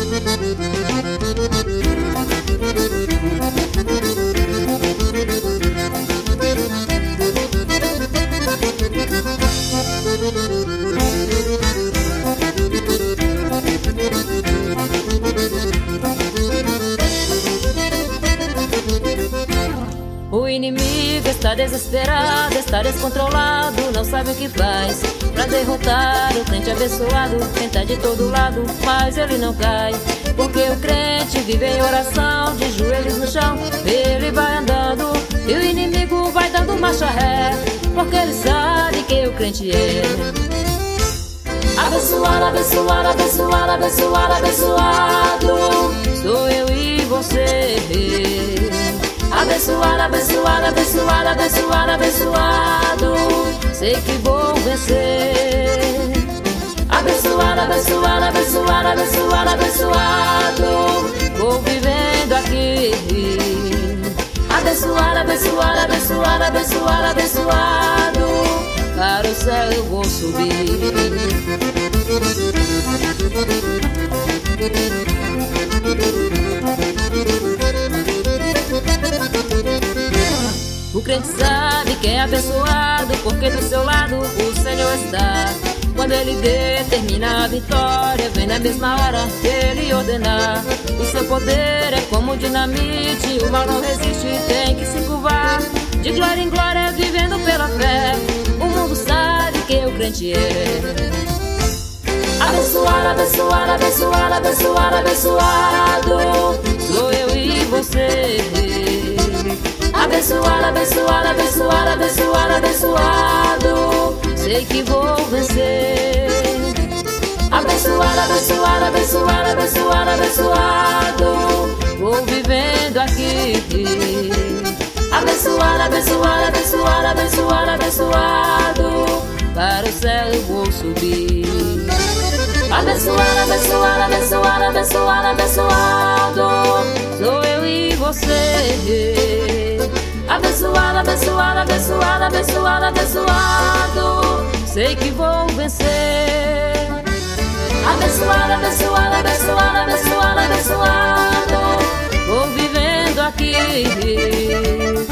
O inimigo está desesperado, está descontrolado, não sabe o que faz pra derrotar o crente abençoado. Tenta de todo lado, mas ele não cai, porque o crente vive em oração, de joelhos no chão. Ele vai andando e o inimigo vai dando marcha ré, porque ele sabe quem o crente é. Abençoado, abençoado, abençoado, abençoado, abençoado, sou eu e você. Abençoado, abençoado, abençoado, abençoado, abençoado, sei que vou vencer. Abençoado, abençoado, abençoado, abençoado, abençoado, vou vivendo aqui. Abençoado, abençoado, abençoado, abençoado, abençoado, para o céu eu vou subir. O crente sabe que é abençoado, porque do seu lado o Senhor está. Quando ele determina a vitória, vem na mesma hora que ele ordenar. O seu poder é como dinamite, o mal não resiste, tem que se curvar. De glória em glória, vivendo pela fé, o mundo sabe quem o crente é. Abençoado, abençoado, abençoado, abençoado, abençoado, sou eu e você. Abençoado, abençoado, abençoado, abençoado, abençoado, sei que vou vencer. Abençoado, abençoado, abençoado, abençoado, abençoado, vou vivendo aqui. Abençoado, abençoado, abençoado, abençoado, abençoado, para o céu eu vou subir. Abençoado, abençoado, abençoado, abençoado, abençoado, sou eu e você. Abençoado, abençoado, abençoado, abençoado, abençoado, sei que vou vencer. Abençoado, abençoado, abençoado, abençoado, abençoado, vou vivendo aqui.